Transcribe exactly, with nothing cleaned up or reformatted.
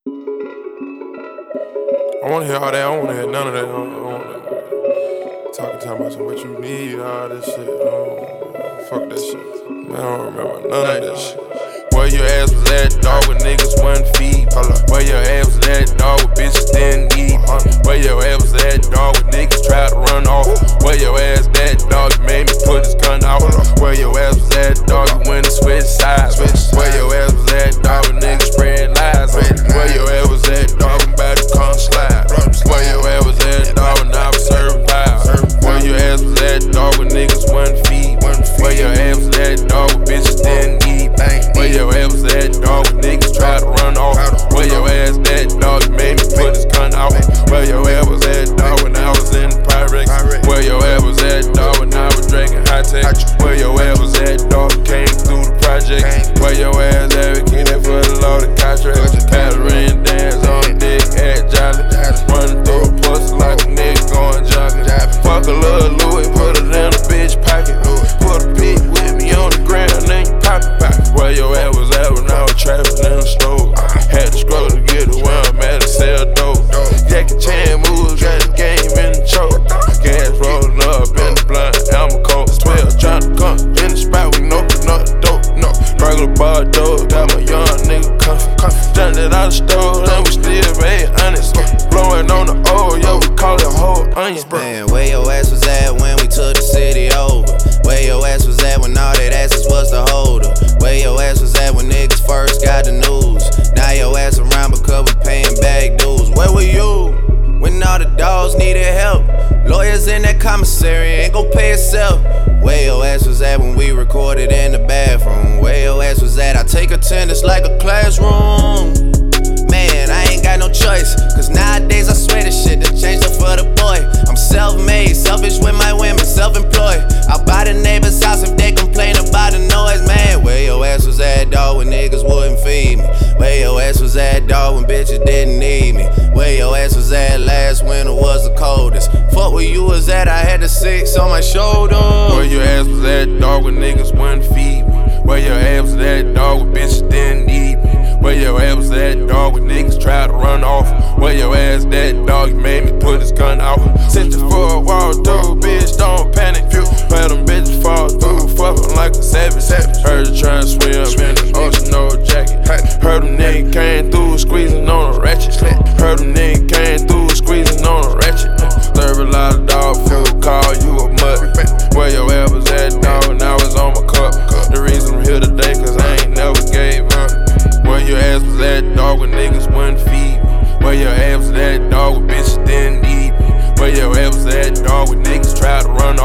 I wanna hear all that, I don't wanna hear none of that. I don't, I don't wanna, talking, talking about some what you need, all this shit. Oh, fuck that shit. Man, I don't remember none of that shit. Where your ass was at, dog, when niggas wasn't feed. Where your ass was at, dog, when bitches didn't eat. Where your ass was at, dog, when niggas tried to run off. Where your ass at, dog, you made me put his gun out. Where your ass was at, dog, you went and switched sides. Where your ass was at, dog, when niggas spread lies. Where your ass was at, dog, when about to come slide. Where your ass was at, dog, when I was serving pies. Where your ass was at, dog, when niggas wasn't feed. Where your ass was at, dog, when bitches didn't eat. Where your ass was at, dog, when niggas tried to run off. Where your ass at, dog, you made me put his gun out. Where your ass was at, dog, when I was in the Pyrex. Where your ass was at, dog, when I was drinking high tech. Where your ass was at, dog, came through the project. Where your ass advocated for the law, the contract. Pattern dance on dick, at jolly. Running through a pussy like a nigga going jogging. Fuck a little Louis, put it in a bitch pocket. Put a pig with me on the ground, then you pop it back. Where your ass was at when I was trapping in the store. Had to scroll to get to where I'm at to sell dope. Jackie Chan moves, got the game in the choke. Gas rolling up in the blind, I'm a cold. twelve trying to come in the spot, we know not the dope. No, regular bar dope, got my young nigga comfy. Jumped it out the stove, and we still made honest. Blowing on the old, yo, we call it whole onion. Man, where your ass was at when we took the city over? Where your ass was at when all that asses was the holder? Where your ass was at when niggas first got the news? Now your ass around because we paying back dues. Where were you when all the dogs needed help? Lawyers in that commissary ain't gon' pay itself. Where your ass was at when we recorded in the bathroom? Where your ass was at? I take attendance like a classroom. Man, I ain't got no choice, cause nowadays I swear this shit done changed up for the boy. I'm self-made, selfish with my women, self-employed. I'll buy the neighbor's house if they complain about the noise, man. Where your ass was at, dog, when niggas wouldn't feed me? Where your ass was at, dog, when bitches didn't need me? Where your ass was at last winter was the coldest? Fuck where you was at, I had the six on my shoulder. Where your ass was at, dog, when niggas wouldn't feed me? Where your ass was at, dog, when bitches didn't need me? Where your ass was at, dog, when niggas tried to run off? Where your ass at, dog, you made me put his gun out. Sent you for a walk through, bitch, don't panic. Where them bitches fall through, fuckin' like a savage. Heard you tryna swim in the ocean, no jacket. Heard them niggas came through, squeezing on a ratchet. Heard them niggas came through, squeezing on a ratchet. Serve a lot of dog food, call you a mutt. Where your ass was at, dog, and I was on my cup. The reason I'm here today, cause I ain't never gave up. Where your ass was at, dog, when niggas wouldn't feed me? Where your ass was at, dog, when bitches didn't need me? Where your ass was at, dog, when niggas tried to run